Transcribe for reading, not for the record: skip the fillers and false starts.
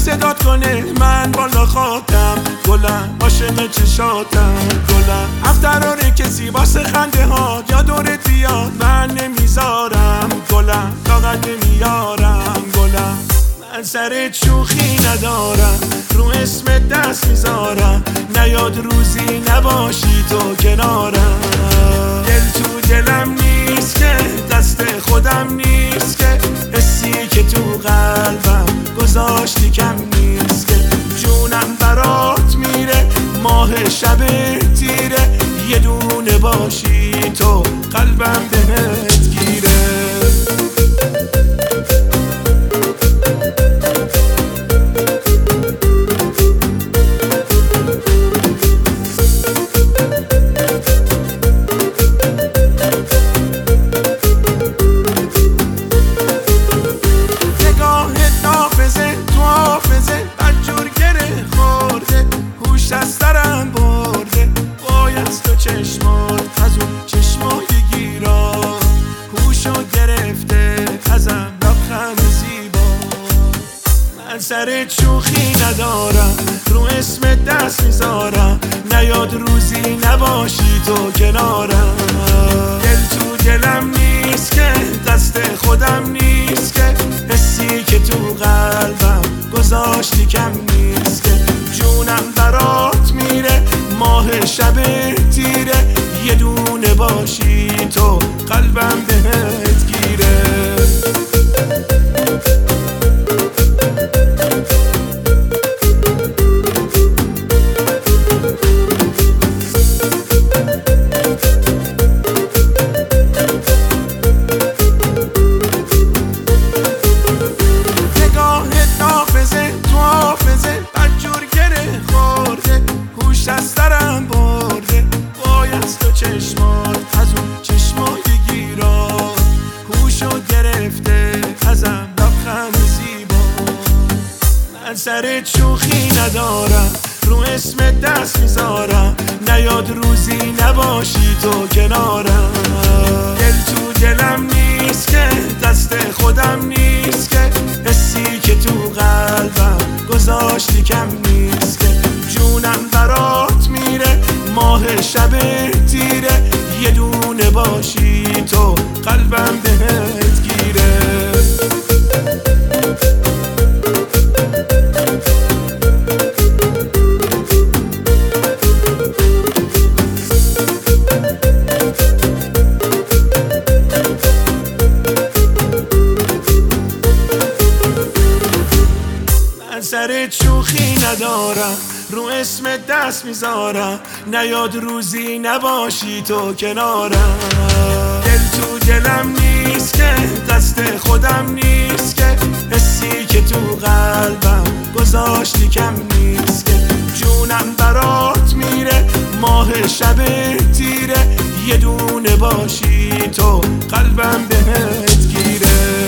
صدات کنه من بالا خاکم، گلم عاشق چشاتم، گلم افتراره کسی واسه خنده ها یا دورت بیاد من نمیذارم، گلم طاقت نمیارم، گلم من سر شوخی ندارم، رو اسم دست میذارم، نیاد روزی نباشی تو کنارم. دل تو دلم نیست که دست خودم نیست که، حسی که تو قلبم گذاشتی کم نیست که، جونم برات میره ماه شب تیره، یه دونه باشی تو قلبم بهت گیره. چشمات از اون چشمای گیرا هوشو گرفته ازم لبخند زیبا، من سر شوخی ندارم، رو اسم دست میذارم، نیاد روزی نباشی تو کنارم. دل تو دلم نیست که دست خودم نیست که، حسی که تو قلبم گذاشتی کم نیست که، جونم برات میره ماه شب تیره، یه دونه باشی تو قلبم بهت گیره. نگاهت نافذه تو حافظه بدجور گره خورده، هوش از سرم برده، وای از تو چشمات از اون چشمای گیرا هوشو گرفته ازم لبخند زیبا، من سر شوخی ندارم، رو اسم دست میذارم، نیاد روزی نباشی تو کنارم. دل تو دلم نیست که دست خودم نیست که، حسی که تو قلبم گذاشتی کم نیست که، جونم برات میره ماه شب تیره، یه دونه باشی تو قلبم بهت گیره. من سر شوخی ندارم، رو اسم دست میذارم، نیاد روزی نباشی تو کنارم. دل تو دلم نیست که دست خودم نیست که، حسی که تو قلبم گذاشتی کم نیست که، جونم برات میره ماه شب تیره، یه دونه باشی تو قلبم بهت گیره.